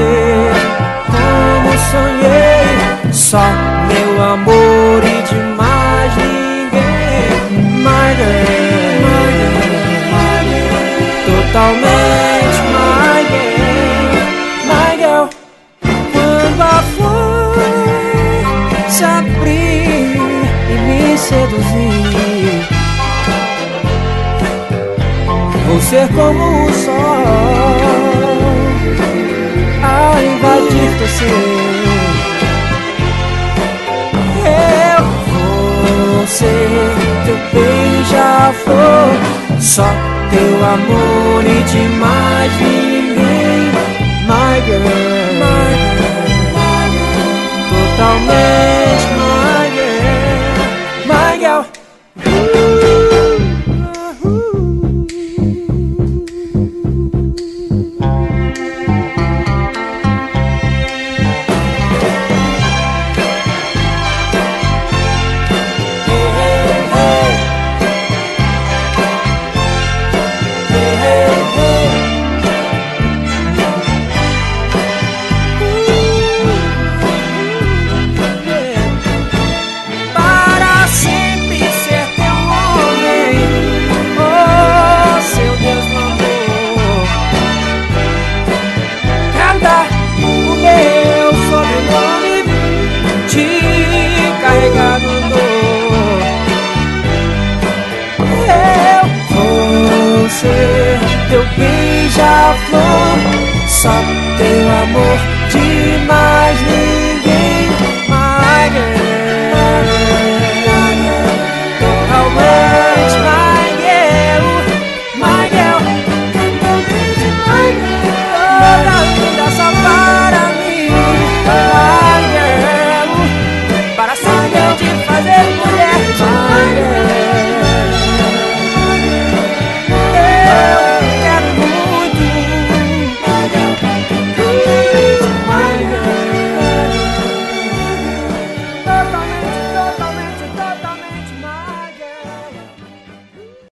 ser como sonhei, só meu amor e de mais ninguém. My girl, totalmente my girl. Quando a flor se abrir e me seduzir, vou ser como o sol ao invadir teu ser. Eu vou ser teu beija-flor, só teu amor e de mais ninguém. My girl, totalmente my girl. Teu beija-flor, só teu amor de mais ninguém.